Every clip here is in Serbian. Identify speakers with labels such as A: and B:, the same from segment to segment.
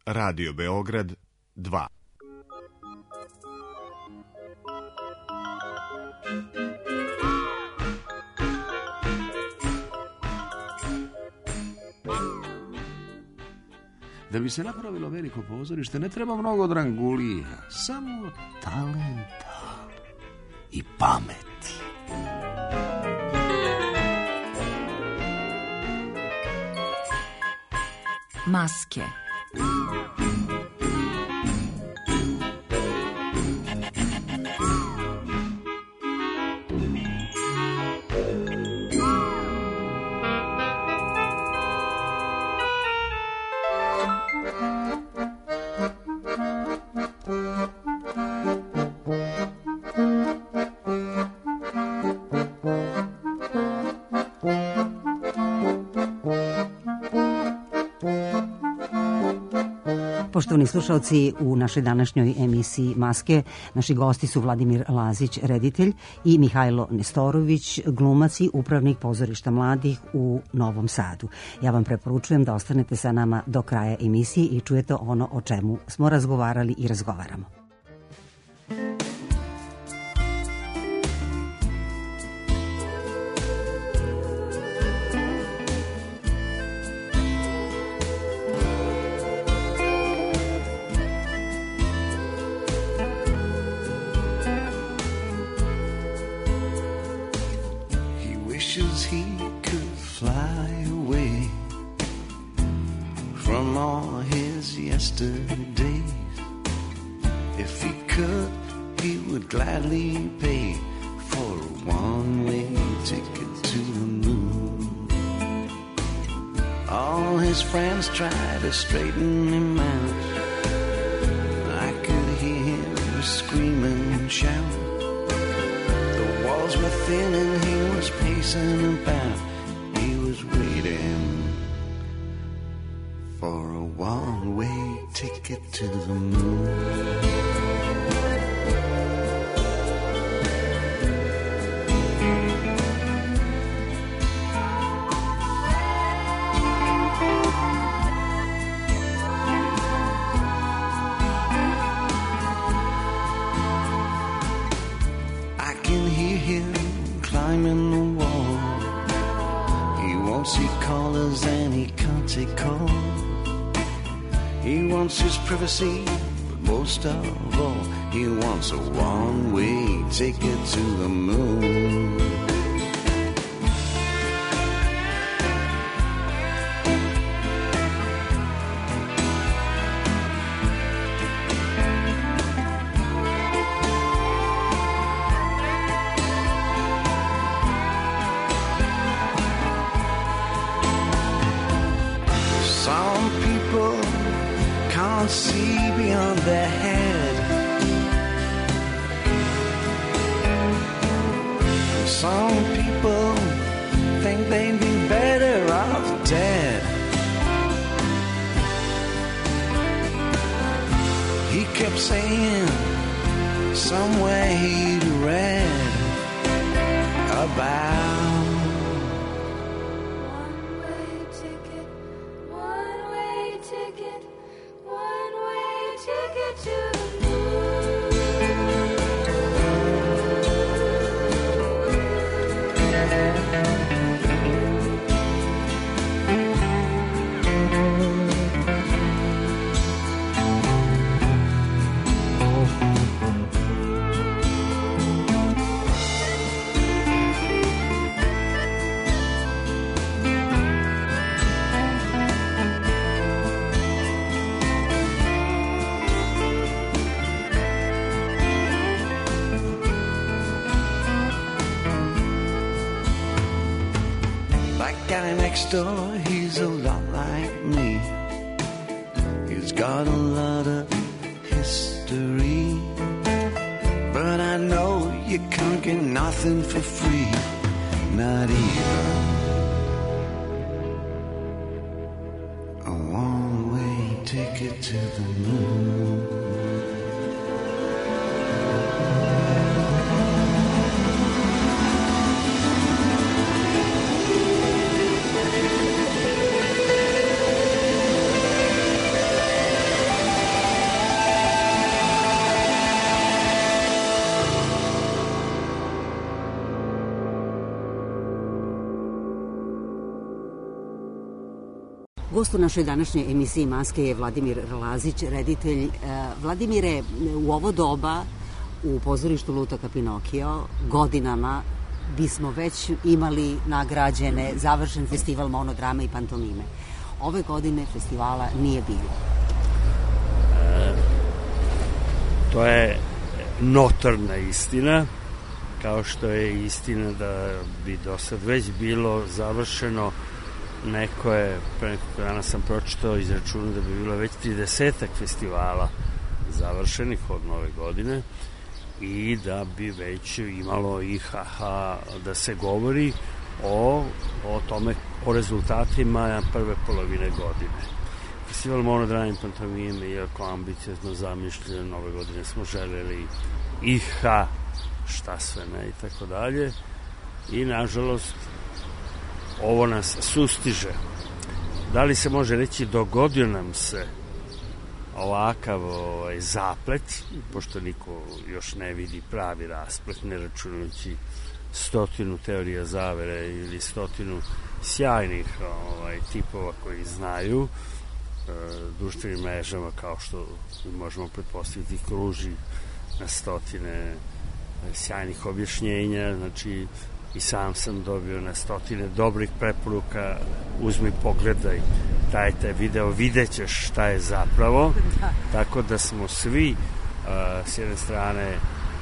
A: Radio Beograd 2.
B: Da bi se napravilo veliko pozorište ne treba mnogo drangulija, samo talenta i pameti.
C: Maske.
D: Poštovani slušalci, u našoj današnjoj emisiji Maske naši gosti su Vladimir Lazić, reditelj, i Mihajlo Nestorović, glumac i upravnik pozorišta mladih u Novom Sadu. Ja vam preporučujem da ostanete sa nama do kraja emisije i čujete ono o čemu smo razgovarali i razgovaramo.
E: If he could, he would gladly pay for a one-way ticket to the moon. All his friends tried to straighten him out. I could hear him scream and shout. The walls were thin and he was pacing about. He was waiting for a one-way ticket to the moon. I can hear him climbing the wall. He won't see callers and he can't take calls. He wants his privacy, but most of all, he wants a one-way ticket to the moon. Some people can't see beyond their head. Some people think they'd be better off dead. He kept saying somewhere he'd read about guy next door, he's a lot like me. He's got a lot of history. But I know you can't get nothing for free. Not even a one-way ticket to the moon.
D: Gost u našoj današnjoj emisiji Maske je Vladimir Lazić, reditelj. Vladimire, u ovo doba u pozorištu Lutaka Pinokio godinama bismo već imali nagrađene završen festival monodrame i pantomime. Ove godine festivala nije bilo.
C: To je notorna istina, kao što je istina da bi do sad već bilo završeno. Neko je, pre nekog dana sam pročitao izračunu da bi bilo već 30 festivala završenih od nove godine i da bi već imalo da se govori o tome, o rezultatima prve polovine godine. Festival monodrame i pantomime, iako ambiciozno zamišljen, nove godine smo želeli šta sve ne i tako dalje, i nažalost ovo nas sustiže. Da li se može reći dogodio nam se ovakav zaplet, pošto niko još ne vidi pravi rasplet, ne računajući 100 teorija zavere ili 100 sjajnih tipova koji znaju. Društvenim mrežama, kao što možemo pretpostaviti, kruži na 100 sjajnih objašnjenja. Znači, i sam sam dobio na 100 dobrih preporuka: uzmi, pogledaj taj video, vidjet ćeš šta je zapravo. Tako da smo svi s jedne strane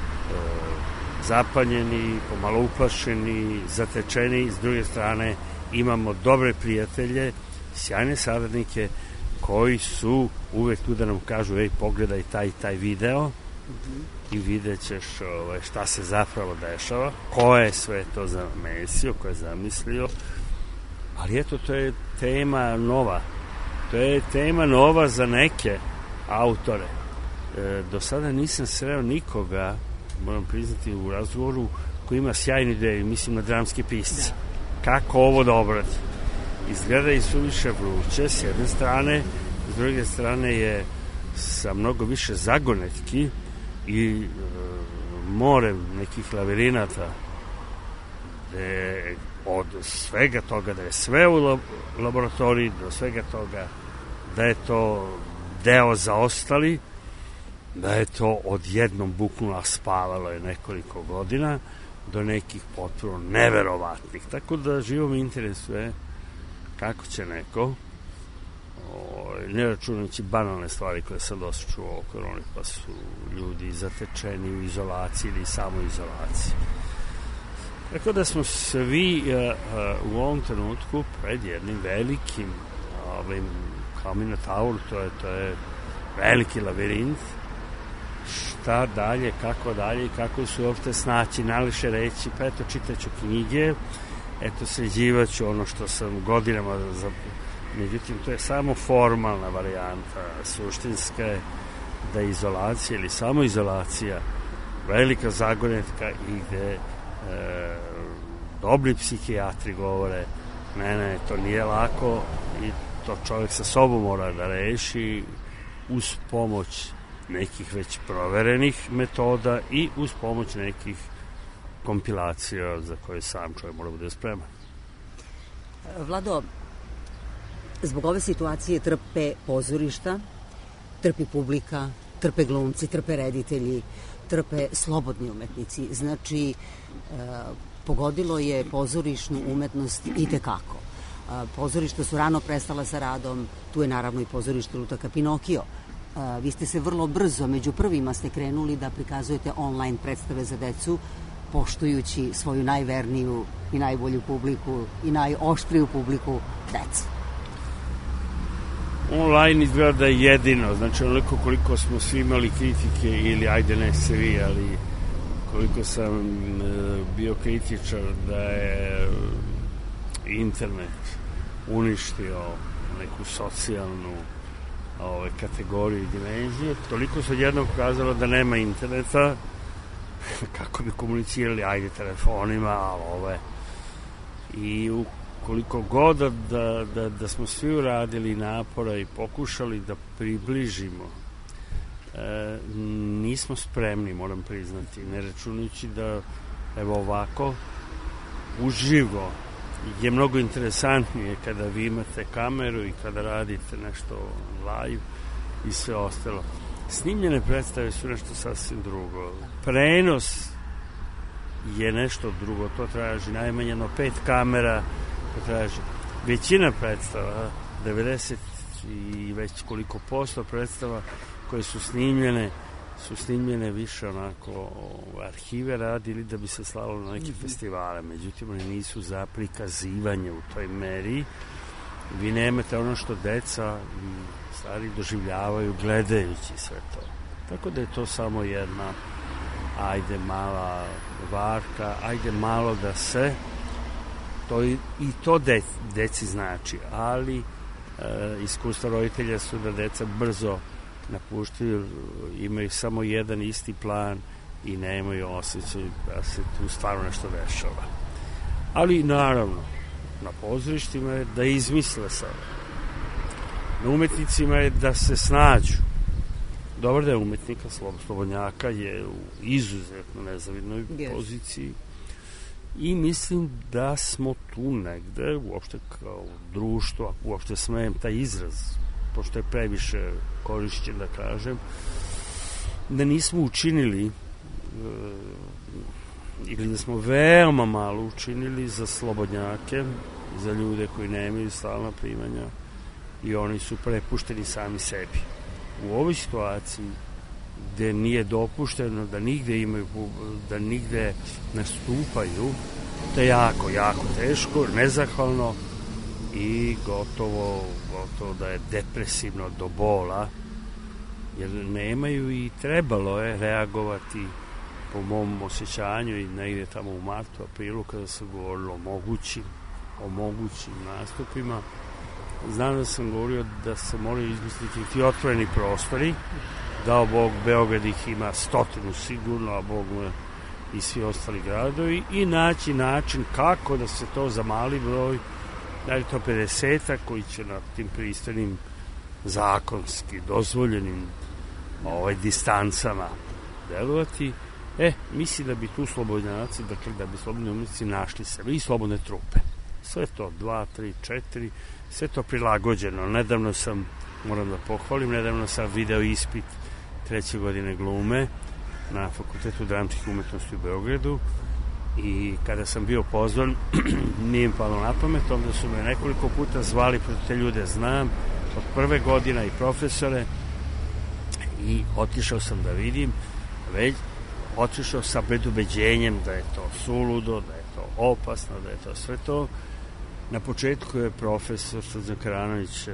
C: zapanjeni, pomalo uplašeni, zatečeni, s druge strane imamo dobre prijatelje, sjajne saradnike koji su uvek tu da nam kažu: ej, pogledaj taj video i vidjet ćeš šta se zapravo dešava, ko je sve to zamesio, ko je zamislio. Ali eto, to je tema nova. To je tema nova za neke autore. Do sada nisam sreo nikoga, moram priznati, u razgovoru koji ima sjajnu ideju, mislim na dramske pisce. Kako ovo da obrati? Izgleda i suviše vruće s jedne strane, s druge strane je sa mnogo više zagonetki i morem nekih lavirinata, od svega toga da je sve u laboratoriji, do svega toga da je to deo zaostali, da je to odjednom buknulo, spavalo je nekoliko godina, do nekih potpuno neverovatnih. Tako da živo me interesuje kako će neko, ne računajući banalne stvari koje sam dosta čuo o koroni, pa su ljudi zatečeni u izolaciji ili samoizolaciji. Tako da smo svi u ovom trenutku pred jednim velikim kao Minotaur, to je veliki lavirint. Šta dalje, i kako se uopšte snaći, najviše reći, pa eto, čitaću knjige, eto, sređivaću ono što sam godinama međutim, to je samo formalna varijanta. Suštinska je da je izolacija ili samoizolacija velika zagonetka i gde dobri psihijatri govore: ne, to nije lako i to čovjek sa sobom mora da reši uz pomoć nekih već proverenih metoda i uz pomoć nekih kompilacija za koje sam čovjek mora bude spreman.
D: Vlado, zbog ove situacije trpe pozorišta, trpi publika, trpe glumci, trpe reditelji, trpe slobodni umetnici. Znači, pogodilo je pozorišnu umetnost itekako. Pozorišta su rano prestala sa radom, tu je naravno i pozorište Lutaka Pinokio. Vi ste se vrlo brzo, među prvima ste krenuli da prikazujete online predstave za decu, poštujući svoju najverniju i najbolju publiku i najoštriju publiku deca.
C: Online izgleda da je jedino, znači onoliko koliko smo svi imali kritike, ili ajde ne svi, ali koliko sam bio kritičar da je internet uništio neku socijalnu kategoriju i dimenziju, toliko se odjednom pokazalo da nema interneta, kako bi komunicirali, ajde telefonima, i koliko god da smo svi uradili napora i pokušali da približimo, nismo spremni, moram priznati, ne računajući da evo ovako uživo je mnogo interesantnije kada vi imate kameru i kada radite nešto live i sve ostalo. Snimljene predstave su nešto sasvim drugo. Prenos je nešto drugo, to traži najmanje 5 kamera, to traži većina predstava, 90 i već koliko posto predstava koje su snimljene više onako arhive radili da bi se slalo na neke festivale, međutim oni nisu za prikazivanje u toj meri. Vi nemate ono što deca i stari doživljavaju gledajući sve to. Tako da je to samo jedna ajde mala varka, ajde malo da se to i to deci znači, ali iskustva roditelja su da deca brzo napuštaju, imaju samo jedan isti plan i nemaju osjećaj da se tu stvarno nešto dešava. Ali naravno, na pozorištima je da izmisle sada. Na umetnicima je da se snađu. Dobro da je umetnika, slobodnjaka je u izuzetno nezavidnoj poziciji i mislim da smo tu negde, uopšte kao društvo, ako uopšte smejem taj izraz, pošto je previše korišćen da kažem, da nismo učinili ili da smo veoma malo učinili za slobodnjake, za ljude koji nemaju stalna primanja i oni su prepušteni sami sebi. U ovoj situaciji gde nije dopušteno da nigde imaju, da nigde nastupaju, to je jako, jako teško, nezahvalno i gotovo da je depresivno do bola, jer nemaju i trebalo je reagovati po mom osjećanju i negde tamo u martu, aprilu kada se govorilo o mogućim nastupima. Znam da sam govorio da se moraju izmisliti ti otvoreni prostori, dao Bog, Beograd ih ima 100 sigurno, a Bog i svi ostali gradovi, i naći način kako da se to za mali broj, da li to 50-a koji će na tim pristojnim zakonski dozvoljenim distancama delovati. Mislim da bi tu slobodnjaci, dakle da bi slobodni umetnici našli sebe i slobodne trupe. Sve to, 2, 3, 4, sve to prilagođeno. Nedavno sam, moram da pohvalim, video ispit 3. godine glume na Fakultetu dramskih umetnosti u Beogradu i kada sam bio pozvan, nije im palo na pamet, onda su me nekoliko puta zvali, proto te ljude znam, od prve godine i profesore, i otišao sam da vidim, već otišao sa predubeđenjem da je to suludo, da je to opasno, da je to sve to. Na početku je profesor Srđan Karanović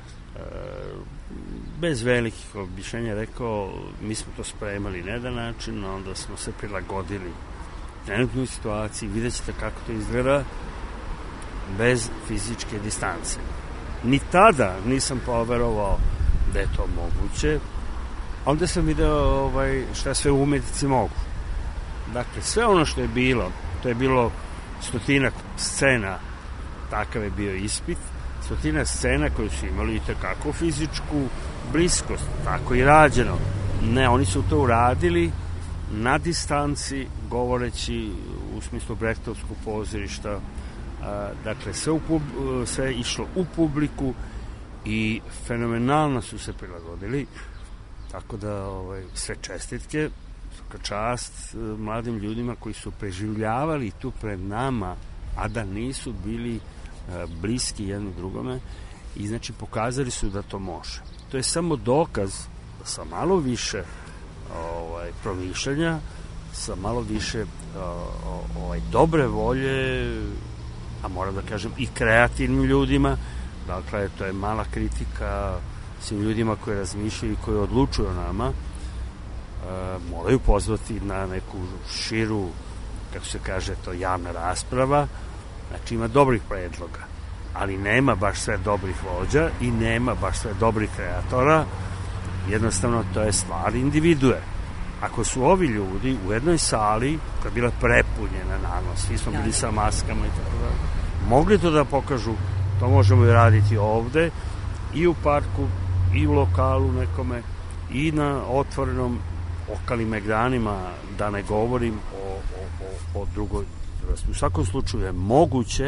C: bez velikih objašnjenja rekao, mi smo to spremali na jedan način, onda smo se prilagodili trenutnoj situaciji, vidjet ćete kako to izgleda bez fizičke distance. Ni tada nisam poverovao da je to moguće, onda sam video šta sve umetnici mogu. Dakle, sve ono što je bilo, to je bilo 100 scena, takav je bio ispit, 100 scena koje su imali i tekako fizičku bliskost, tako i rađeno. Ne, oni su to uradili na distanci, govoreći u smislu brehtovskog pozorišta, dakle, sve je išlo u publiku i fenomenalno su se prilagodili, tako da sve čestitke, čast mladim ljudima koji su preživljavali tu pred nama, a da nisu bili bliski jedno drugome, i znači pokazali su da to može. To je samo dokaz da sa malo više promišljanja, sa malo više dobre volje, a moram da kažem i kreativnim ljudima, dakle to je mala kritika svim ljudima koji razmišljaju i koji odlučuju o nama, moraju pozvati na neku širu, kako se kaže, to javna rasprava. Znači ima dobrih predloga, ali nema baš sve dobrih vođa i nema baš sve dobrih kreatora. Jednostavno to je stvar individue. Ako su ovi ljudi u jednoj sali koja je bila prepunjena, naravno svi smo bili sa maskama i tako da, mogli to da pokažu, to možemo i raditi ovde i u parku i u lokalu nekome i na otvorenom okalim ekranima, da ne govorim o drugoj vrsti. U svakom slučaju je moguće,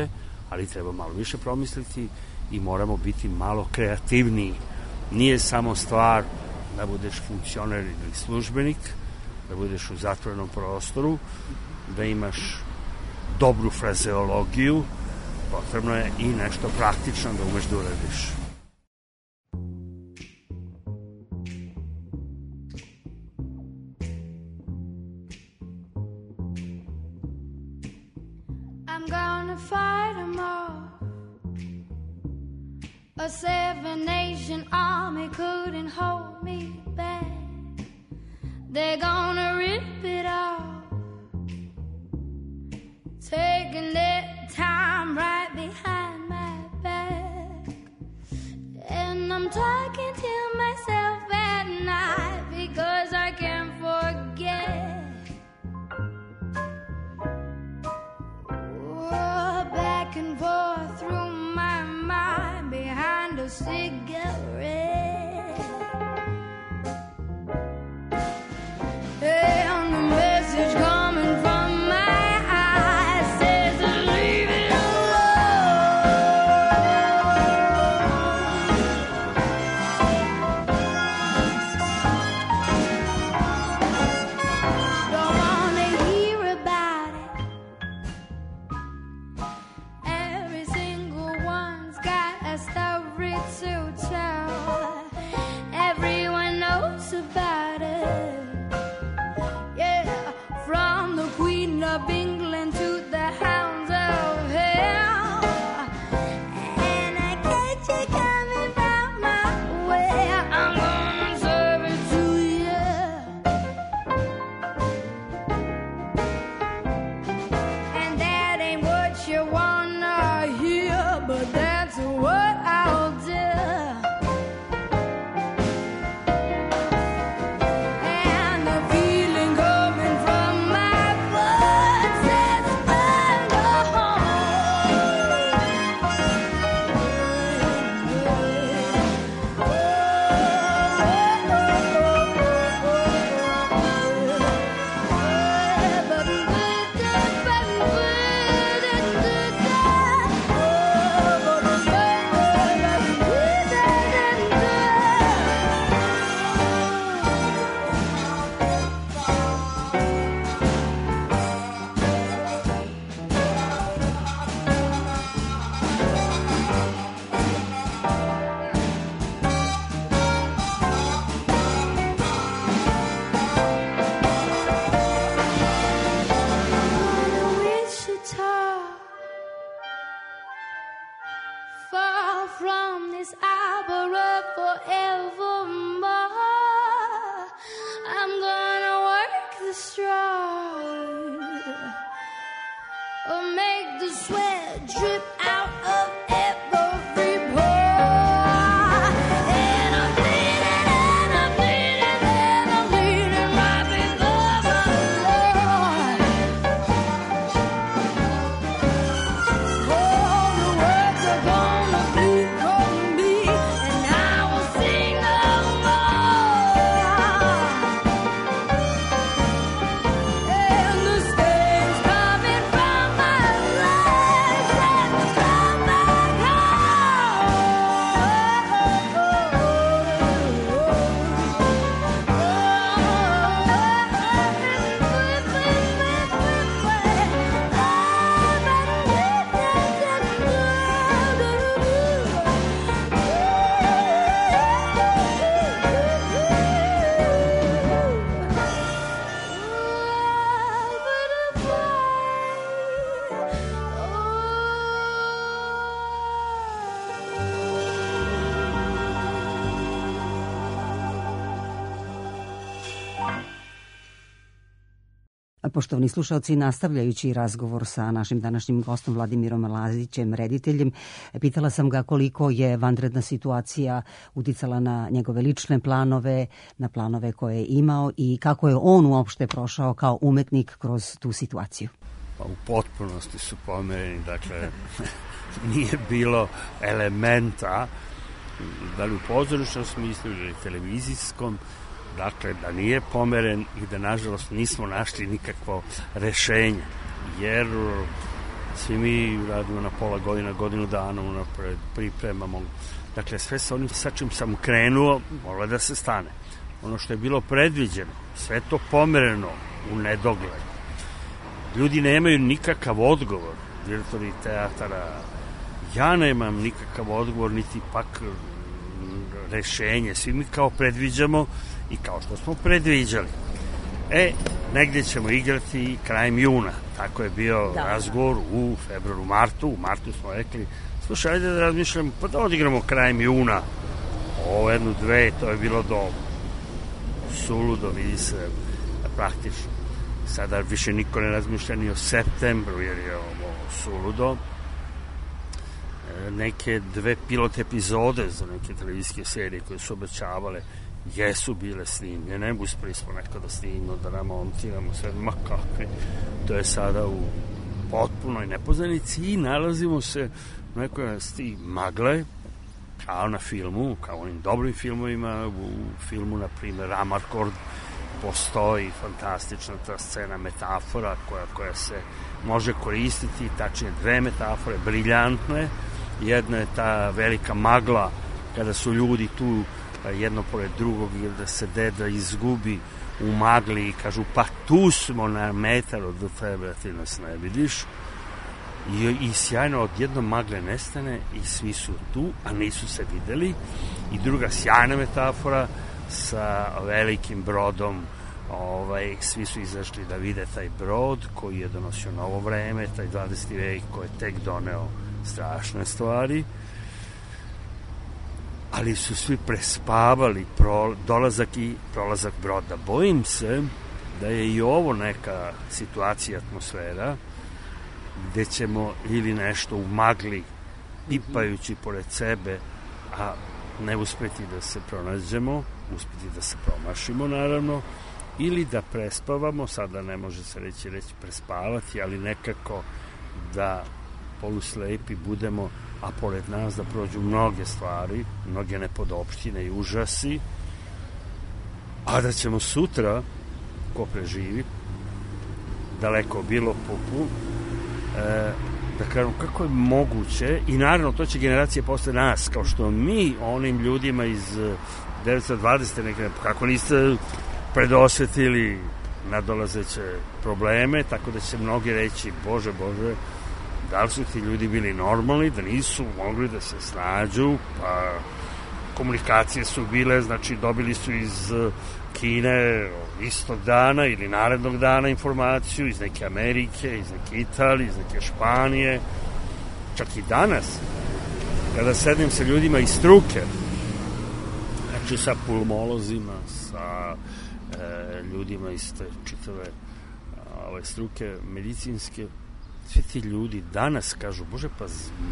C: ali treba malo više promisliti i moramo biti malo kreativniji. Nije samo stvar da budeš funkcioner ili službenik, da budeš u zatvorenom prostoru, da imaš dobru frazeologiju, potrebno je i nešto praktično da umeš da uradiš.
F: I'm gonna fight 'em all. A 7-nation army couldn't hold me back. They're gonna rip it off, taking their time right behind my back. And I'm talking to myself at night because I can't forget. Oh, back and forth through my mind behind a cigarette. And the message coming from my eyes says to leave it Don't wanna hear about it. Every single one's got a story to tell. Everyone knows about it. Yeah, from the Queen of England to the hounds of hell. And I catch you coming from my way. I'm gonna serve it to you. And that ain't what you wanna hear, but that's what I'll do. And the feeling coming from my blood says burn the Wichita, far from this arbor of forevermore. I'm gonna work the straw, or make the sweat drip out of every pore. And I'm bleeding, and I'm bleeding, and I'm bleeding right before my Lord. Oh, the words are gonna bleed from me, and I will sing no more. And the stains coming from my legs and from my
D: Poštovani slušalci, nastavljajući razgovor sa našim današnjim gostom Vladimirom Lazićem, rediteljem, pitala sam ga koliko je vanredna situacija uticala na njegove lične planove, na planove koje je imao i kako je on uopšte prošao kao umetnik kroz tu situaciju.
C: Pa u potpunosti su pomereni, dakle nije bilo elementa, da li u pozorišnom smislu ili televizijskom, dakle da nije pomeren i da nažalost nismo našli nikakvo rešenje, jer svi mi radimo na pola godina, godinu dana unapred, pripremamo. Dakle, sve sa onim sa čim sam krenuo, moralo da se stane. Ono što je bilo predviđeno, sve to pomereno u nedogled. Ljudi nemaju nikakav odgovor, direktori teatara. Ja nemam nikakav odgovor, niti pak rešenje. Svi mi kao predviđamo i kao što smo predviđali. Negdje ćemo igrati krajem juna. Tako je bio razgovor u februaru, martu. U martu smo rekli, slušaj, ajde da razmišljamo, pa da odigramo krajem juna. Ovo jednu, dve, to je bilo dobro. Suludo, vidi se, praktično. Sada više niko ne razmišlja ni o septembru, jer je ovo suludo. Neke dve pilot epizode za neke televizijske serije koje su obećavale jesu bile snimljene, uspeli smo neko da snimimo, da namontiramo sve, ma kakvi. To je sada u potpunoj nepoznanici i nalazimo se u nekoj vrsti magle, kao na filmu, kao onim dobrim filmovima. U filmu, na primjer, Amarcord, postoji fantastična ta scena metafora koja se može koristiti, tačnije dve metafore, briljantne. Jedna je ta velika magla, kada su ljudi tu jedno pored drugog, ili da se deda izgubi u magli i kažu, pa tu smo na metar od tebe, ti nas ne vidiš. I sjajno odjedno magle nestane i svi su tu, a nisu se videli. I druga sjajna metafora sa velikim brodom, svi su izašli da vide taj brod koji je donosio novo vreme, taj 20. vek koji je tek doneo strašne stvari, ali su svi prespavali dolazak i prolazak broda. Bojim se da je i ovo neka situacija, atmosfera, gde ćemo ili nešto u magli, pipajući pored sebe, a ne uspeti da se pronađemo, uspeti da se promašimo, naravno, ili da prespavamo, sada ne može se reći prespavati, ali nekako da poluslepi budemo, a pored nas da prođu mnoge stvari, mnoge nepodopštine i užasi, a da ćemo sutra, ko preživi, daleko bilo pupu, da kažem kako je moguće, i naravno to će generacije posle nas, kao što mi onim ljudima iz 1920. nekada, kako niste predosvetili nadolazeće probleme, tako da će mnogi reći, Bože, da li su ti ljudi bili normalni, da nisu mogli da se snađu, pa komunikacije su bile, znači dobili su iz Kine istog dana ili narednog dana informaciju, iz neke Amerike, iz neke Italije, iz neke Španije. Čak i danas, kada sednem sa ljudima iz struke, znači sa pulmolozima, sa ljudima iz te čitave struke medicinske, svi ti ljudi danas kažu, Bože, pa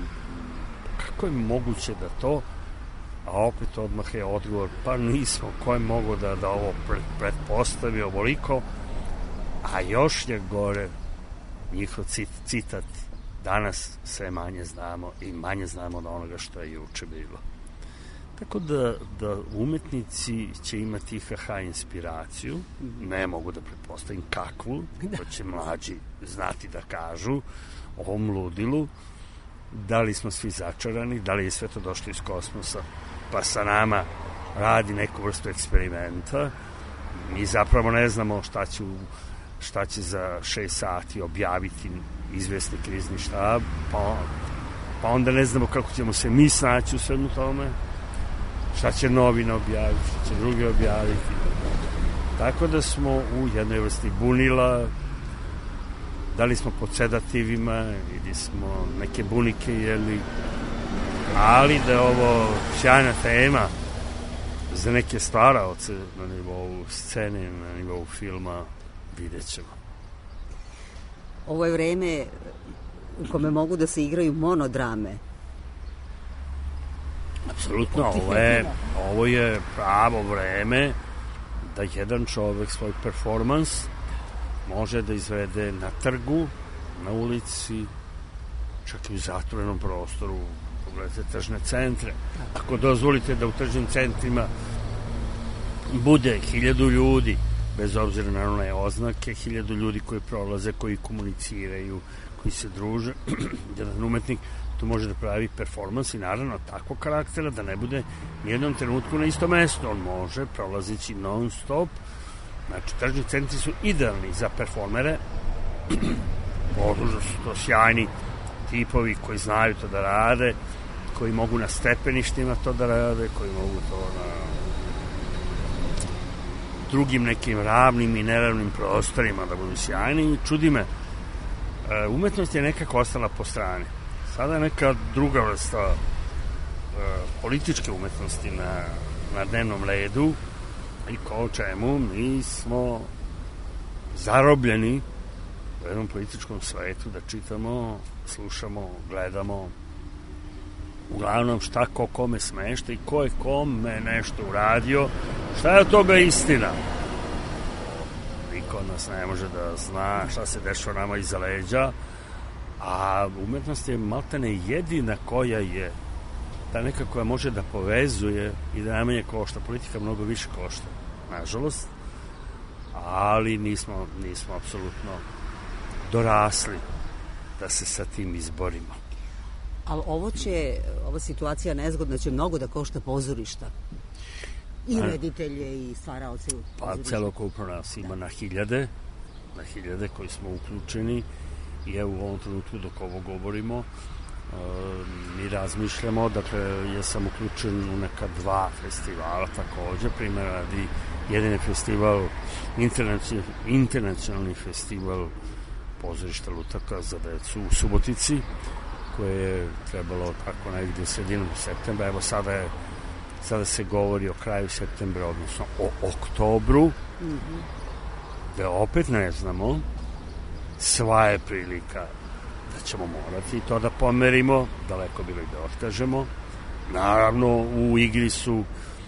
C: kako je moguće da to, a opet odmah je odgovor, pa nismo, ko je mogo da ovo pretpostavi ovoliko, a još je gore njihov citat, danas sve manje znamo i manje znamo od onoga što je juče bilo. Tako da umetnici će imati IHH inspiraciju, ne mogu da pretpostavim kakvu, to će mlađi znati da kažu o ovom ludilu, da li smo svi začarani, da li je sve to došlo iz kosmosa, pa sa nama radi neku vrstu eksperimenta. Mi zapravo ne znamo šta će za 6 sati objaviti izvesni krizni štab, pa onda ne znamo kako ćemo se mi snaći u svemu tome, šta će novine objaviti, šta će drugi objaviti. Tako da smo u jednoj vrsti bunila, da li smo pod sedativima ili smo neke bunike jeli, ali da je ovo sjajna tema za neke staraoce na nivou scene, na nivou filma, vidjet ćemo.
D: Ovo je vreme u kome mogu da se igraju monodrame.
C: Apsolutno, ovo je pravo vreme da jedan čovek svoj performans može da izvede na trgu, na ulici, čak i u zatvorenom prostoru. Pogledajte tržne centre. Ako dozvolite da u tržnim centrima bude 1000 ljudi, bez obzira na one oznake, 1000 ljudi koji prolaze, koji komuniciraju, koji se druže. Jedan umetnik tu može da pravi performans i naravno takvog karaktera da ne bude nijednom trenutku na isto mesto. On može prolazići non stop. Znači, tržni centri su idealni za performere. Odužno su to sjajni tipovi koji znaju to da rade, koji mogu na stepeništima to da rade, koji mogu to na drugim nekim ravnim i neravnim prostorima da budu sjajni. I čudi me, umetnost je nekako ostala po strani. Sada je neka druga vrsta političke umetnosti na dnevnom redu i ko čemu mi smo zarobljeni u jednom političkom svetu da čitamo, slušamo, gledamo uglavnom šta ko kome smešta i ko je kome nešto uradio, šta je od toga istina. Niko od nas ne može da zna šta se dešava nama iza leđa, a umetnost je maltene jedina koja je ta neka koja može da povezuje i da najmanje košta. Politika mnogo više košta, nažalost, ali nismo apsolutno dorasli da se sa tim izborimo.
D: Ali ova situacija nezgodna će mnogo da košta pozorišta. I reditelje i stvaraoce pozorišta.
C: Pa celokupno nas ima na hiljade koji smo uključeni i evo u ovom trenutku dok ovo govorimo mi razmišljamo, dakle ja sam uključen u neka 2 festivala takođe, primjer radi jedan je festival, internacionalni festival pozorišta lutaka za decu u Subotici, koje je trebalo tako negdje sredinom septembra, evo sada se govori o kraju septembra, odnosno o oktobru, da opet ne znamo, sva je prilika da ćemo morati to da pomerimo, daleko bilo i da otkažemo. Naravno, u igri su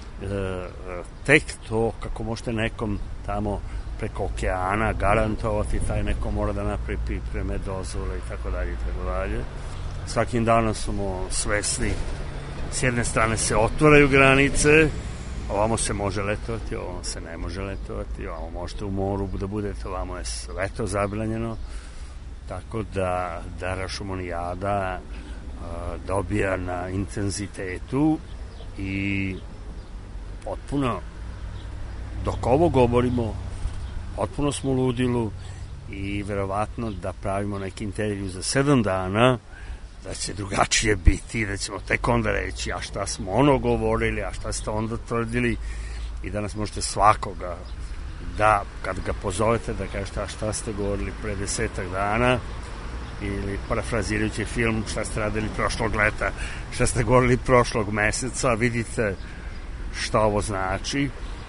C: tek to kako možete nekom tamo preko okeana garantovati, taj neko mora da napravi pripreme, dozvole i tako dalje i tako dalje. Svakim danom smo svesni, s jedne strane se otvaraju granice, ovamo se može letovati, ovamo se ne može letovati, ovamo možete u moru da budete, ovamo je sve to zabranjeno, tako da Rašomonijada dobija na intenzitetu i potpuno, dok ovo govorimo, potpuno smo u ludilu i verovatno da pravimo neki intervju za 7 dana, da će drugačije biti, da ćemo tek onda reći a šta smo ono govorili, a šta ste onda tvrdili i danas možete svakoga da, kad ga pozovete da kažete a šta ste govorili pre 10 dana ili parafrazirajući film šta ste radili prošlog leta, šta ste govorili prošlog meseca, vidite šta ovo znači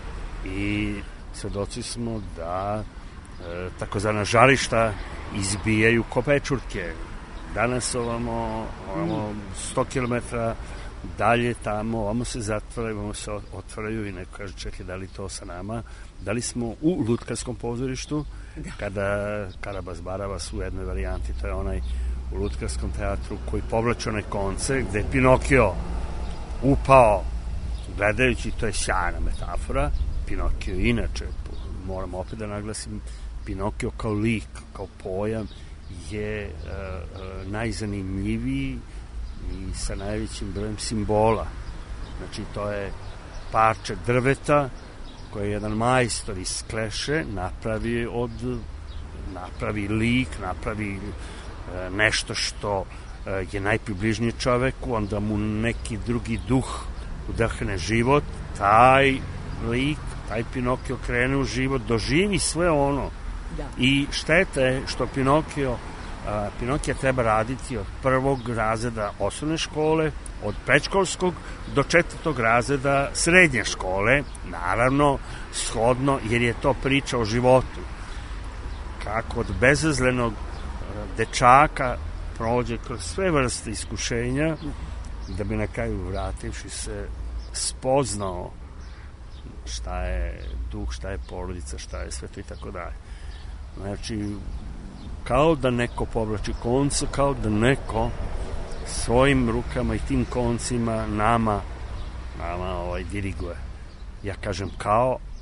C: i svedoci smo da takozvana žarišta izbijaju ko pečurke. Danas ovamo 100 km dalje tamo, ovamo se zatvaraju, ovamo se otvaraju i neko kaže čekaj da li to sa nama, da li smo u Lutkarskom pozorištu, kada Karabas Barabas u jednoj varijanti, to je onaj u Lutkarskom teatru koji povlači one konce gde je Pinokio upao gledajući, to je sjajna metafora. Pinokio inače, moram opet da naglasim, Pinokio kao lik, kao pojam je najzanimljiviji i sa najvećim brojem simbola. Znači to je parče drveta koje je jedan majstor iz kleše napravi lik, napravi nešto što je najpribližnije čoveku, onda mu neki drugi duh udahne život, taj lik, taj Pinokio krene u život, doživi sve ono. Da. I šteta je što Pinokija treba raditi od 1. razreda osnovne škole, od predškolskog do 4. razreda srednje škole, naravno shodno, jer je to priča o životu. Kako od bezazlenog dečaka prođe kroz sve vrste iskušenja, da bi na kraju vrativši se spoznao šta je duh, šta je porodica, šta je sve to i tako dalje. Znači, kao da neko povlači konce, kao da neko svojim rukama i tim koncima nama diriguje. Ja kažem kao,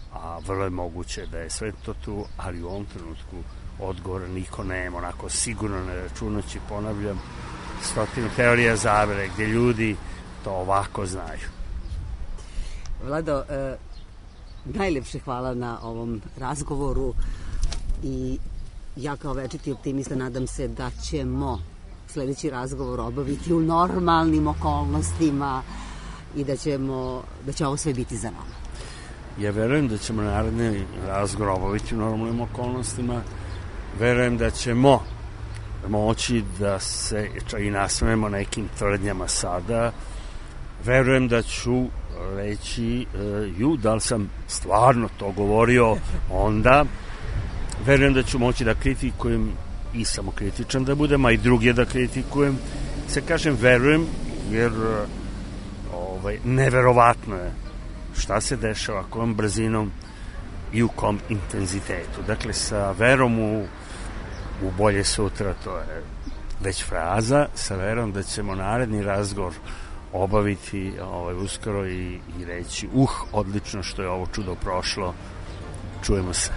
C: a vrlo je moguće da je sve to tu, ali u ovom trenutku odgovora niko nema, onako sigurno ne računajući, ponavljam, 100 teorija zavere gdje ljudi to ovako znaju.
D: Vlado, najlepše hvala na ovom razgovoru i ja kao večiti optimista nadam se da ćemo sledeći razgovor obaviti u normalnim okolnostima i da će ovo sve biti za nama.
C: Ja verujem da ćemo naredni razgovor obaviti u normalnim okolnostima. Verujem da ćemo moći da se i nasmejemo nekim tvrdnjama sada. Verujem da ću reći da li sam stvarno to govorio onda. Verujem da ću moći da kritikujem i samokritičan da budem, a i druge da kritikujem. Se kažem verujem, jer neverovatno je šta se dešava, kojom brzinom i u kom intenzitetu. Dakle, sa verom u bolje sutra, to je već fraza, sa verom da ćemo naredni razgovor obaviti uskoro i reći odlično što je ovo čudo prošlo. Čujemo se.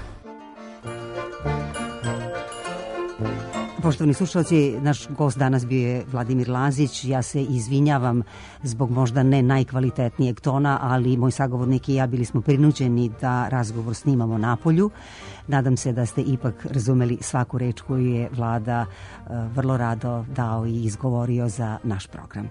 D: Poštovani slušalci, naš gost danas bio je Vladimir Lazić. Ja se izvinjavam zbog možda ne najkvalitetnijeg tona, ali moj sagovornik i ja bili smo prinuđeni da razgovor snimamo napolju. Nadam se da ste ipak razumeli svaku reč koju je Vlada vrlo rado dao i izgovorio za naš program.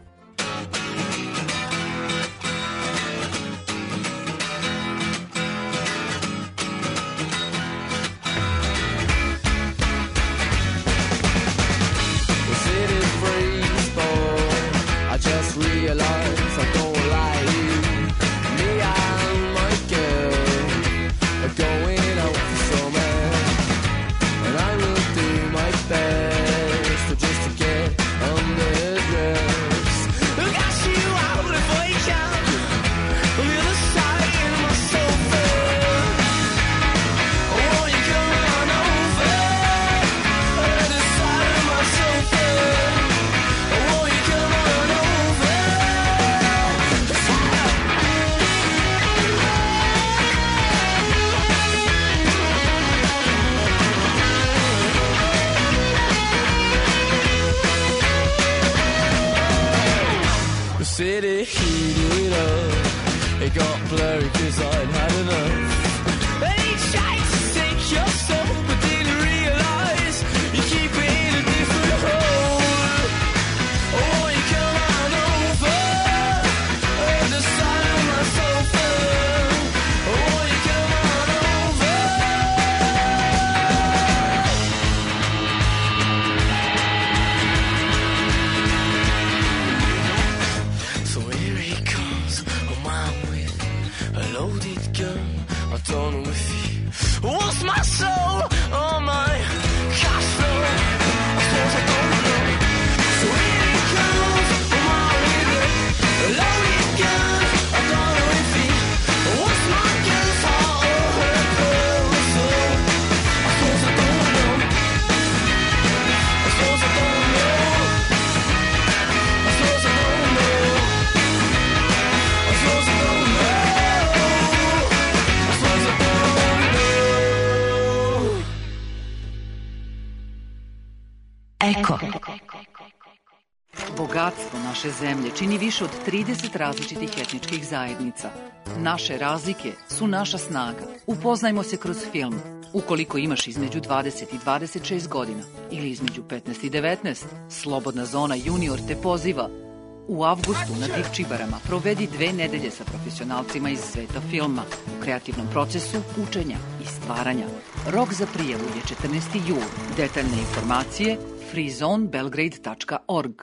G: City heated up. It got blurry cause I'd had enough. They tried to take your soul, but didn't realize you keep it in a different hole. Oh, you come on over the side of my sofa. Oh, you come on over. So here he comes, a man with a loaded gun. I don't know if he wants my soul or my cash flow. I suppose I don't know. So here he comes, a man with a loaded gun. I don't know if he wants my guns or her soul. I suppose I don't know. I suppose I don't know. I suppose I don't know. I suppose I don't know. I suppose I don't know.
H: Eko. Bogatstvo naše zemlje čini više od 30 različitih etničkih zajednica. Naše razlike su naša snaga. Upoznajmo se kroz film. Ukoliko imaš između 20 i 26 godina ili između 15 i 19, Slobodna zona junior te poziva. U avgustu na Divčibarama provedi 2 nedelje sa profesionalcima iz sveta filma u kreativnom procesu učenja i stvaranja. Rok za prijavu je 14. jul. Detaljne informacije freezonebelgrade.org.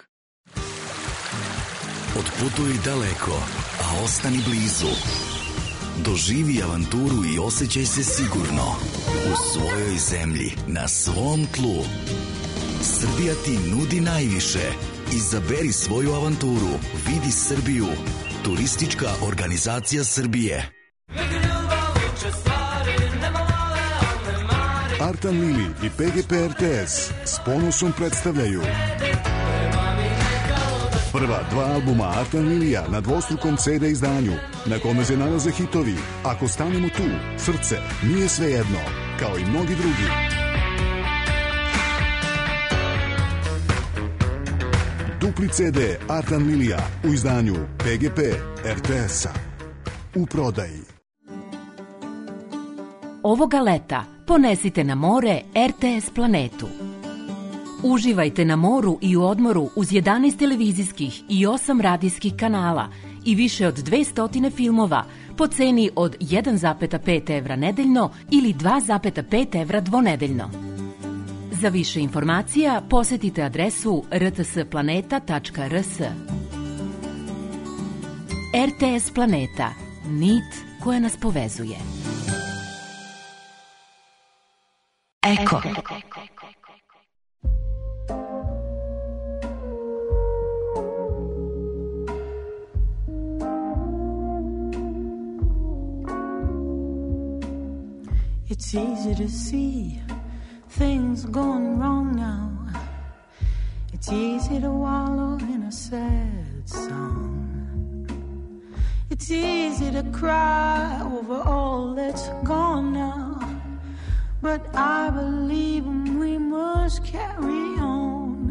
I: Otputuj daleko, a ostani blizu. Doživi avanturu i osjećaj se sigurno u svojoj zemlji, na svom tlu. Srbija ti nudi najviše. Izaberi svoju avanturu. Vidi Srbiju. Turistička organizacija Srbije.
A: Artan Mili i PGP RTS s ponosom predstavljaju
J: Prva dva albuma Artan Lilija na dvostrukom CD izdanju, na kome se nalaze hitovi Ako stanemo tu, Srce, Nije svejedno, kao i mnogi drugi. Dupli CD Artan Lilija u izdanju PGP RTS-a. U prodaji.
K: Ovoga leta ponesite na more RTS planetu. Uživajte na moru i u odmoru uz 11 televizijskih i 8 radijskih kanala i više od 200 filmova po ceni od 1,5 evra nedeljno ili 2,5 evra dvonedeljno. Za više informacija posetite adresu rtsplaneta.rs. RTS Planeta. Nit koja nas povezuje. Eko.
L: It's easy to see things going wrong now. It's easy to wallow in a sad song. It's easy to cry over all that's gone now. But I believe we must carry on.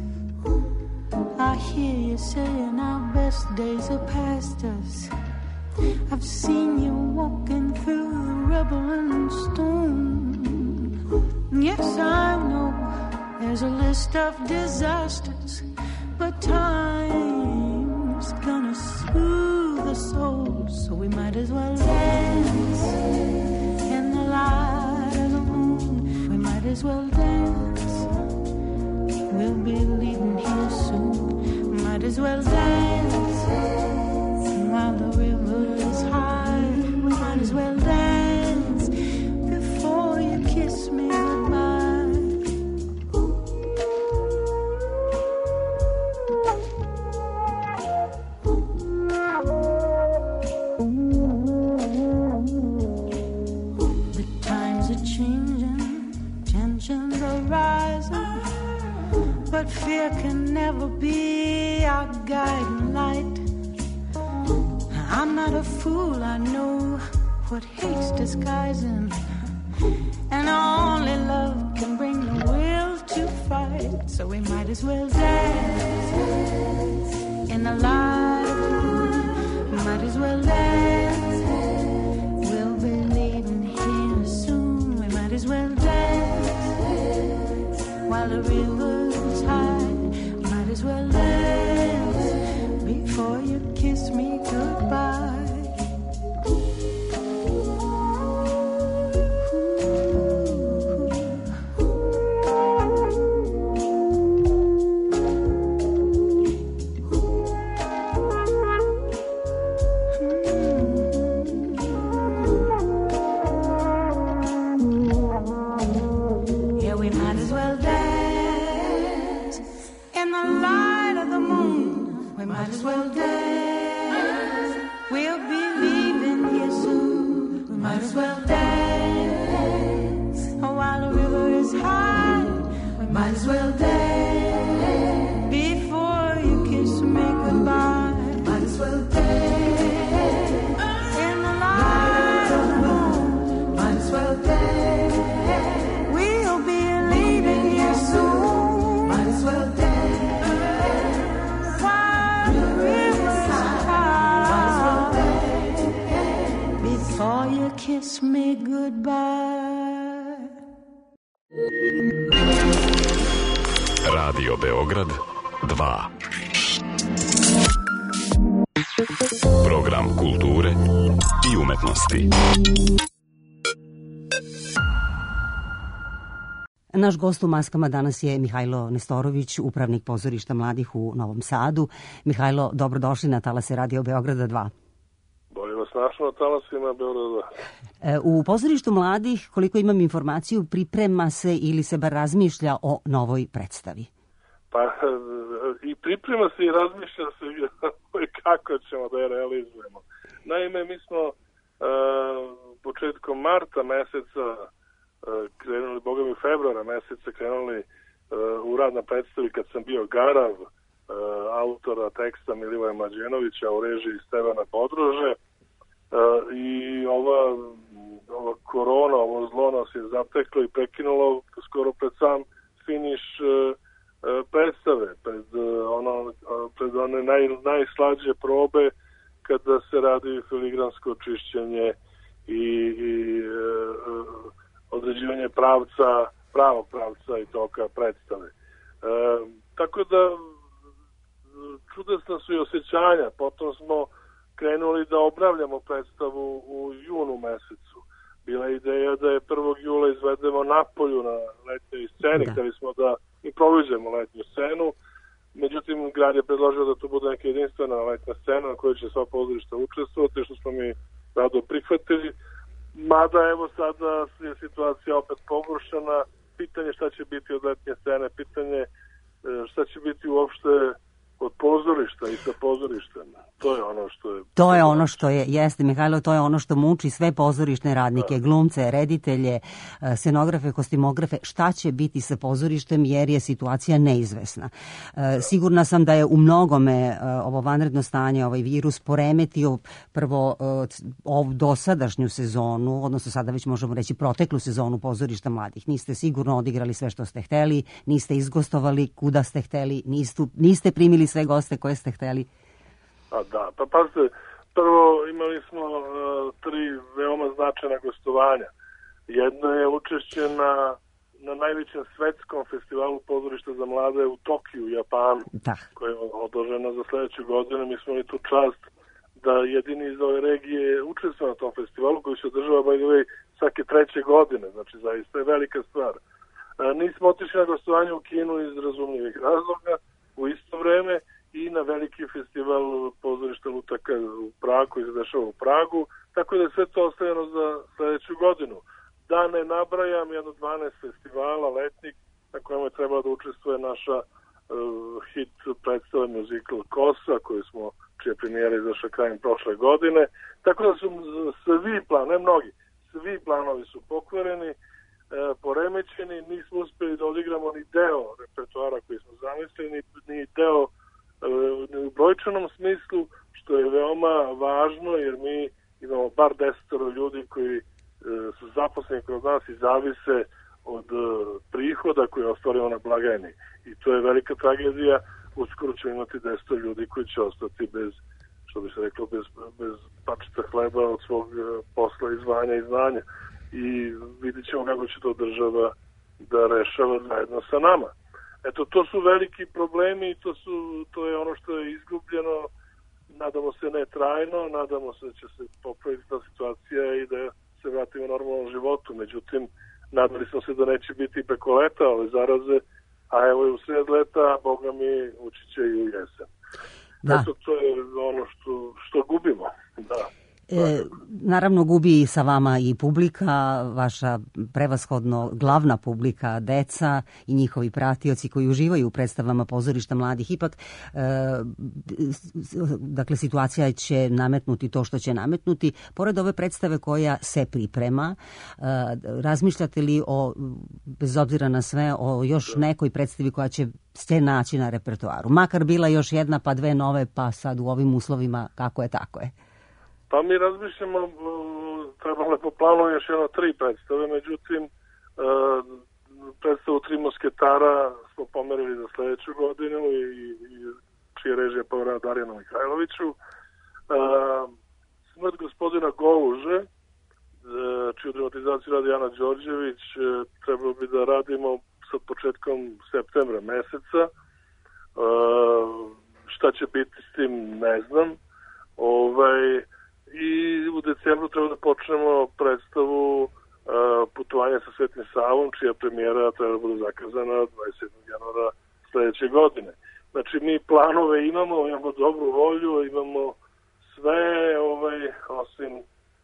L: I hear you saying our best days are past us. I've seen you walking through the rubble and stone. Yes, I know there's a list of disasters, but time's gonna soothe the soul, so we might as well dance in the light of the moon. We might as well dance. We'll be leaving here soon. Might as well dance while the river is high. We might as well dance before you kiss me goodbye. The times are changing, tensions are rising, but fear can never be our guiding light. I'm not a fool, I know what hate's disguising, and only love can bring the will to fight. So we might as well dance in the light of the moon. We might as well dance. We'll be leaving here soon. We might as well dance while the river's high. We might as well dance before you kiss me goodbye. Yeah, we might as well dance in the light of the moon. We might as well dance. We'll be leaving here soon. We might as well dance. Oh, while the river is high, we might as well dance. Before you kiss me goodbye, might as well dance. In the light of the moon, might as well dance. We'll be leaving here soon. Might as well dance. While the river is high, might as well dance. Before you kiss me goodbye.
I: Radio Beograd 2. Program kulture i umetnosti.
D: Naš gost u Maskama danas je Mihajlo Nestorović, upravnik pozorišta mladih u Novom Sadu. Mihajlo, dobrodošli na talase Radio Beograda 2.
M: Bolje vas našao na talasima Beograda 2.
D: U pozorištu mladih, koliko imam informaciju, priprema se ili se bar razmišlja o novoj predstavi.
M: Pa i priprema se i razmišlja se kako ćemo da je realizujemo. Naime, mi smo početkom marta meseca krenuli, boga mi februara meseca krenuli u rad na predstavi Kad sam bio garav, autora teksta Milivoja Mađenovića u režiji Stevana Podrože. I ova korona, ovo zlo nas je zateklo i prekinulo skoro pred sam finiš predstave, pred one najslađe probe kada se radi filigransko čišćenje i određivanje pravog pravca i toka predstave. Tako da čudesna su i osjećanja. Potom smo krenuli da obnavljamo predstavu u junu mesecu. Bila je ideja da je 1. jula izvedemo napolju na letnjoj sceni, hteli smo da improvizujemo letnju scenu. Međutim, grad je predložio da to bude neka jedinstvena letnja scena na kojoj će sva pozorišta učestvovati, što smo mi rado prihvatili. Mada evo sada je situacija opet pogoršana. Pitanje šta će biti od letnje scene, pitanje šta će biti uopšte od pozorišta i sa pozorištem. To je ono što je...
D: To je ono što je, jeste Mihajlo, to je ono što muči sve pozorišne radnike, glumce, reditelje, scenografe, kostimografe. Šta će biti sa pozorištem jer je situacija neizvesna. Sigurna sam da je u mnogome ovo vanredno stanje, ovaj virus poremetio prvo dosadašnju sezonu, odnosno sada već možemo reći proteklu sezonu pozorišta mladih. Niste sigurno odigrali sve što ste hteli, niste izgostovali kuda ste hteli, niste primili sve goste koje ste hteli.
M: Pa pazite, prvo imali smo 3 veoma značajna gostovanja. Jedno je učešće na najvećem svetskom festivalu pozorišta za mlade u Tokiju, Japanu, koja je odložena za sledeću godinu. Mi smo imali tu čast da jedini iz ove regije učestvuje na tom festivalu koji se održava by the way svake 3. godine, znači zaista je velika stvar. Nismo otišli na gostovanje u Kinu iz razumljivih razloga u isto vreme i na veliki festival pozorišta lutaka u Pragu koji se dešava u Pragu, tako da je sve to ostavljeno za sledeću godinu. Da ne nabrajam jedno 12 festivala letnik na kojima je trebala da učestvuje naša hit predstava musical Kosa, čija premijera izašla krajem prošle godine, tako da su svi planovi, ne mnogi, svi planovi su pokvareni, poremećeni, nismo uspeli da odigramo ni deo repertoara koji smo zamislili, ni deo u brojčanom smislu, što je veoma važno jer mi imamo bar 10 ljudi koji su zaposleni kod nas i zavise od prihoda koje ostvarimo na blagajni. I to je velika tragedija. Uskoro ćemo imati 10 ljudi koji će ostati bez, što bi se reklo, bez pačica hleba od svog posla i zvanja i znanja. I vidit ćemo kako će to država da rešava zajedno sa nama. Eto, to su veliki problemi i to je ono što je izgubljeno, nadamo se ne trajno, nadamo se da će se popraviti ta situacija i da se vratimo normalnom životu. Međutim, nadali smo se da neće biti preko leta ove zaraze, a evo je u sred leta, Boga mi ući će i u jesen. Eto, to je ono što gubimo, da.
D: Naravno gubi sa vama i publika, vaša prevashodno glavna publika, deca i njihovi pratioci koji uživaju u predstavama pozorišta mladih. Ipak, dakle, situacija će nametnuti to što će nametnuti. Pored ove predstave koja se priprema, razmišljate li bez obzira na sve, o još nekoj predstavi koja će se naći na repertoaru? Makar bila još jedna, pa 2 nove, pa sad u ovim uslovima kako je, tako je.
M: Pa mi razmišljamo, trebalo je po planu još 3 predstave, međutim, predstavu 3 musketara smo pomerili za sledeću godinu i čije režije povera Darjanu Mihajloviću. Smrt gospodina Goluže, čiju dramatizaciju radi Ana Đorđević, trebalo bi da radimo sa početkom septembra meseca. Šta će biti s tim, ne znam. I u decembru treba da počnemo predstavu Putovanje sa Svetim Savom, čija premijera treba da bude zakazana 27. januara sledeće godine. Znači, mi planove imamo dobru volju, imamo sve osim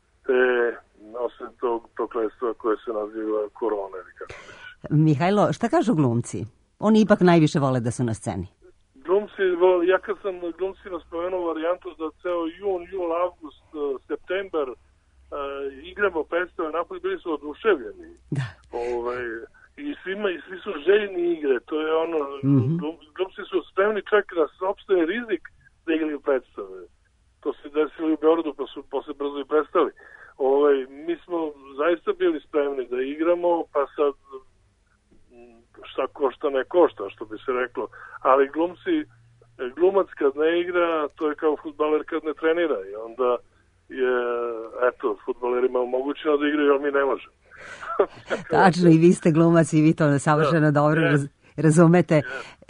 M: tog prokletstva koje se naziva korona.
D: Mihajlo, šta kažu glumci? Oni ipak najviše vole da su na sceni.
M: Ja kad sam glumcima spomenuo varijantu da ceo jun, jul, avgust, september igramo predstave napolje, bili su oduševljeni. i svi su željni igre, to je ono, glumci su spremni čak na sopstveni rizik da igraju predstave. To se desilo i u Beogradu, pa su posle brzo i prestali. Mi smo zaista bili spremni da igramo, pa sad šta košta ne košta, što bi se reklo, ali glumac kad ne igra, to je kao fudbaler kad ne trenira i onda je, fudbalerima omogućeno da igraju, ali mi ne možemo.
D: Tačno, i vi ste glumac i vi to savršeno dobro razumete.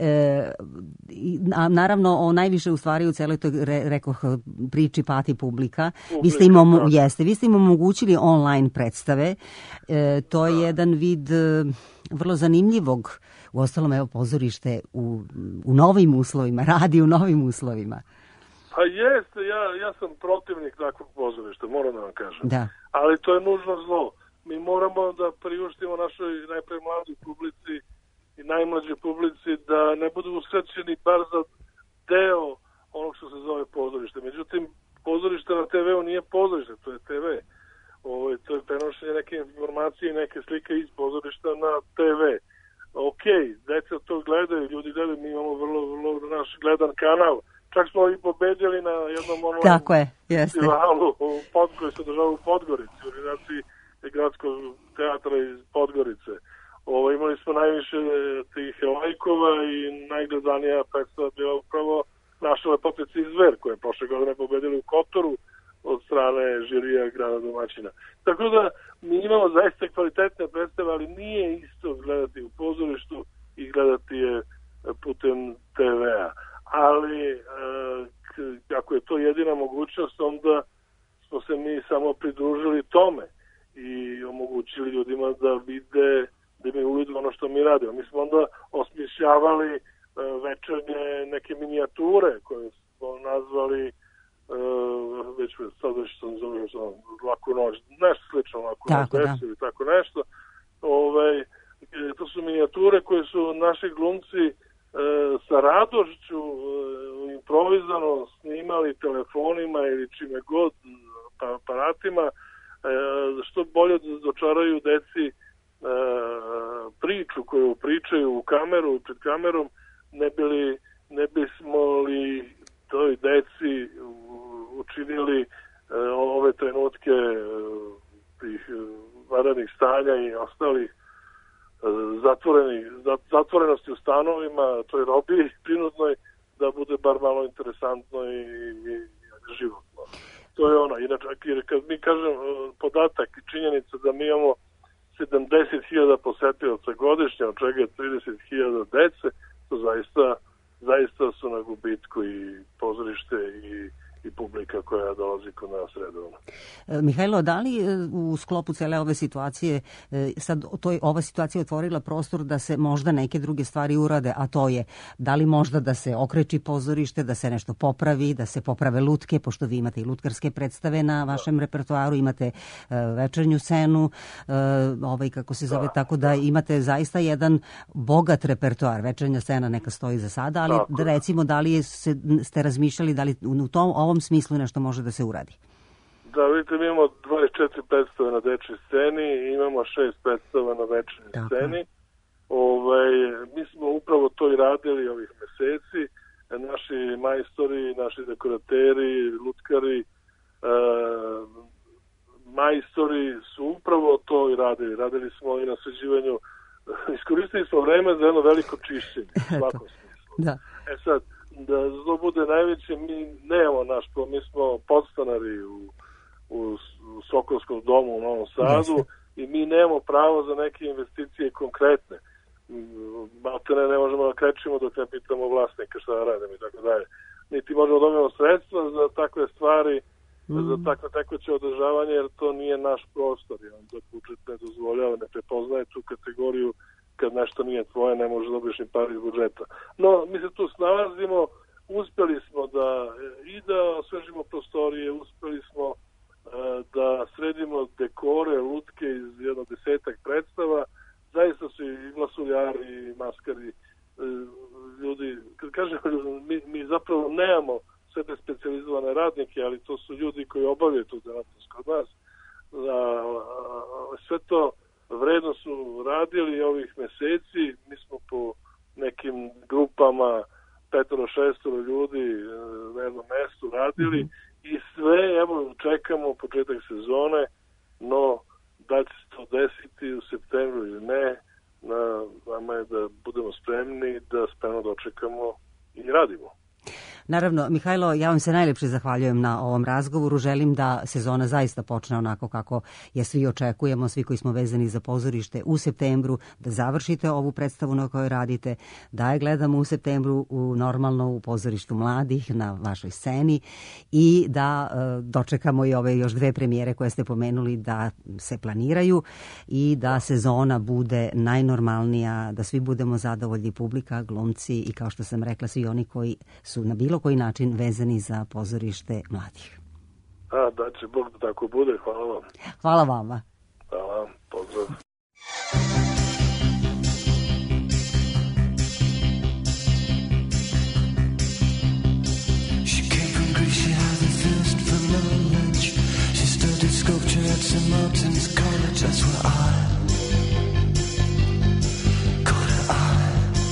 D: Naravno, najviše u stvari u celoj toj, rekoh, priči pati publika. Vi ste im omogućili online predstave. To je jedan vid vrlo zanimljivog, uostalom, evo, pozorište u novim uslovima, radi u novim uslovima.
M: Pa jeste, ja sam protivnik takvog pozorišta, moram da vam kažem.
D: Da.
M: Ali to je nužno zlo. Mi moramo da priuštimo našoj najprej mladoj publici i najmlađoj publici da ne budu usrećeni bar za deo onog što se zove pozorište. Međutim, pozorište na TV-u nije pozorište, to je TV. To je prenošenje neke informacije i neke slike iz pozorišta na TV. Ok, deca to gledaju, ljudi gledaju, mi imamo vrlo naš gledan kanal. Čak smo i pobedili na jednom online festivalu koji se održava u Podgorici, u organizaciji Gradskog teatra iz Podgorice. Imali smo najviše tih lajkova i najgledanija predstava bila upravo Naša lepotica i zver, koja je prošle godine pobedili u Kotoru od strane žirija grada domaćina. Tako da mi imamo zaista kvalitetne predstave, ali nije isto gledati u pozorištu i gledati je putem TV-a. Ali ako je to jedina mogućnost, onda smo se mi samo pridružili tome i omogućili ljudima da vide, da imaju uvid ono što mi radimo. Mi smo onda osmišljavali večernje neke minijature koje smo nazvali sad sam zove Laku noć, nešto slično Laku noć ili tako nešto. To su minijature koje su naši glumci sa radošću improvizano snimali telefonima ili čime god aparatima, što bolje dočaraju deci priču koju pričaju u kameru, pred kamerom, ne bismo li toj deci učinili ove trenutke tih vanrednih stanja i ostalih zatvorenosti u stanovima, toj robi prinudnoj, da bude bar malo interesantno i životno. To je ono. Inače, kad mi kažem podatak i činjenica da mi imamo 70.000 posetilaca godišnje, od čega je 30.000 dece, to zaista su na gubitku i pozorište i publika koja dolazi kod nas redovno.
D: Mihajlo, da li u sklopu cele ove situacije sad ova situacija otvorila prostor da se možda neke druge stvari urade, a to je da li možda da se okreči pozorište, da se nešto popravi, da se poprave lutke, pošto vi imate i lutkarske predstave na vašem repertoaru, imate večernju scenu, kako se zove, tako da imate zaista jedan bogat repertoar. Večernja scena neka stoji za sada, ali recimo da li ste razmišljali da li u ovom smislu nešto može da se uradi?
M: Da, vidite, mi imamo 24 predstave na dečjoj sceni i imamo 6 predstava na večernjoj sceni. Mi smo upravo to i radili ovih meseci. Naši majstori, naši dekorateri, lutkari, majstori su upravo to i radili. Radili smo i na sređivanju. Iskoristili smo vreme za jedno veliko čišćenje u svakom smislu.
D: Da.
M: Sad, da to bude najveće, mi nemamo mi smo podstanari u Sokolskom domu u Novom Sadu i mi nemamo pravo za neke investicije konkretne. Maltene ne možemo da krećemo dok ne pitamo vlasnika šta da radimo i tako dalje. Niti možemo dobijemo sredstva za takve stvari, za takve tekuće održavanje, jer to nije naš prostor. Onda budžet ne dozvoljava, ne prepoznaje tu kategoriju. Kad nešto nije tvoje, ne može dobiješ ni par iz budžeta. No, mi se tu snalazimo, uspeli smo da osvežimo prostorije, uspeli smo da sredimo dekore, lutke iz jedno 10-ak predstava. Zaista su i glasuljari, i maskari, ljudi, kad kažem, mi zapravo nemamo sebe specijalizovane radnike, ali to su ljudi koji obavljaju tu delatnost kod nas. Sve to vredno su radili ovih meseci. Mi smo po nekim grupama 5-6 ljudi na jednom mestu radili i sve, evo, čekamo početak sezone, no da će se to desiti u septembru ili ne, na nama je da budemo spremni, da spremno dočekamo i radimo.
D: Naravno, Mihajlo, ja vam se najlepše zahvaljujem na ovom razgovoru. Želim da sezona zaista počne onako kako je svi očekujemo, svi koji smo vezani za pozorište u septembru, da završite ovu predstavu na kojoj radite, da je gledamo u septembru normalno u pozorištu mladih na vašoj sceni i da dočekamo i ove još 2 premijere koje ste pomenuli da se planiraju i da sezona bude najnormalnija, da svi budemo zadovoljni, publika, glumci i kao što sam rekla svi oni koji su na bilo koji način vezani za pozorište mladih.
M: Da će Bog da tako bude, hvala vam.
D: Hvala vama.
M: Hvala, pozdrav.
E: She came from Greece, she had a thirst for knowledge. She studied sculpture at St. Martin's College, that's where I caught her eye.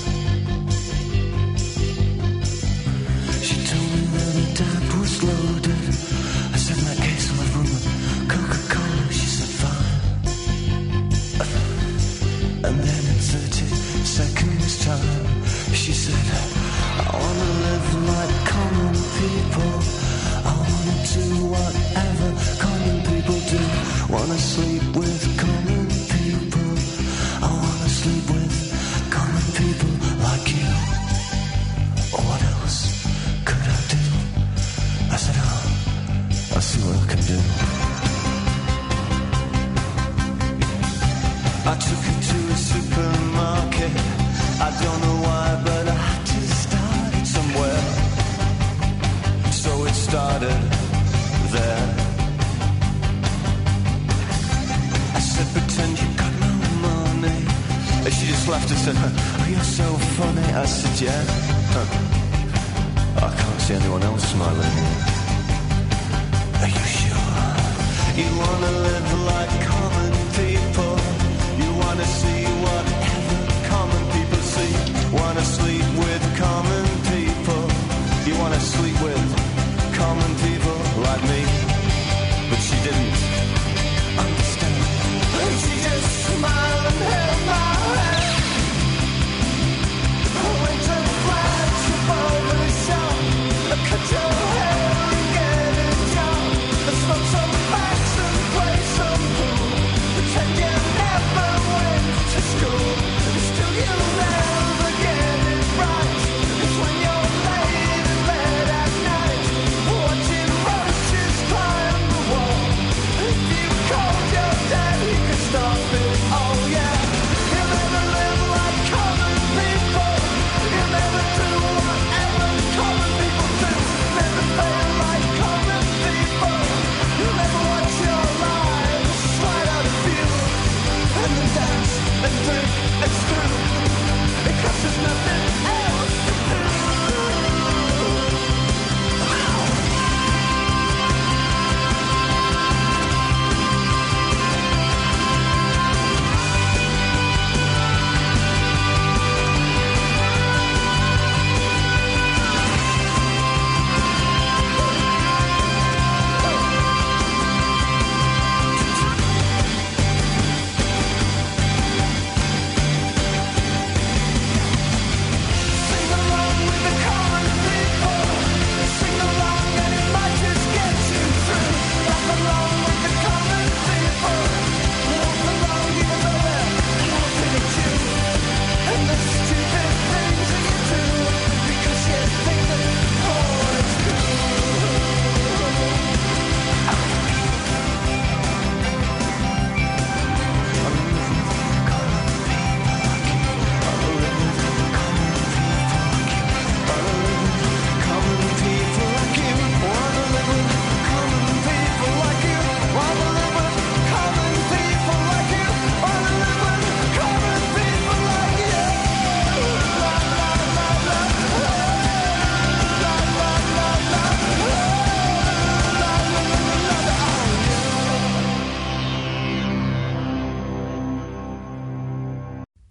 E: She told me that the tap was loaded. I said, in that case I'll have room with Coca-Cola. She said, fine. And then in 30 seconds time, she said, I wanna live like common people. I wanna do whatever common people do. Wanna sleep with common people. I wanna sleep with common people like you. What else could I do? I said, I'll see what I can do. I took her to a supermarket. I don't know why, but I had to start it somewhere. So it started there. I said, pretend you got no money. And she just laughed and said, oh, you're so funny. I said, yeah. I can't see anyone else smiling. Are you sure? You wanna live like common people. You wanna see whatever common people see. Wanna sleep with common people. You wanna sleep with common people like me. But she didn't understand. And she just smiled and held my hand. I went to flash your barber shop. Cut your hair and get a job. Smoke some facts and play some pool.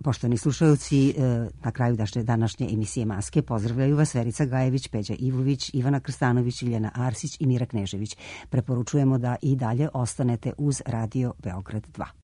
D: Poštovani slušalci, na kraju današnje emisije Maske pozdravljaju vas Verica Gajević, Peđa Ivlović, Ivana Krstanović, Iljana Arsić i Mira Knežević. Preporučujemo da i dalje ostanete uz Radio Beograd 2.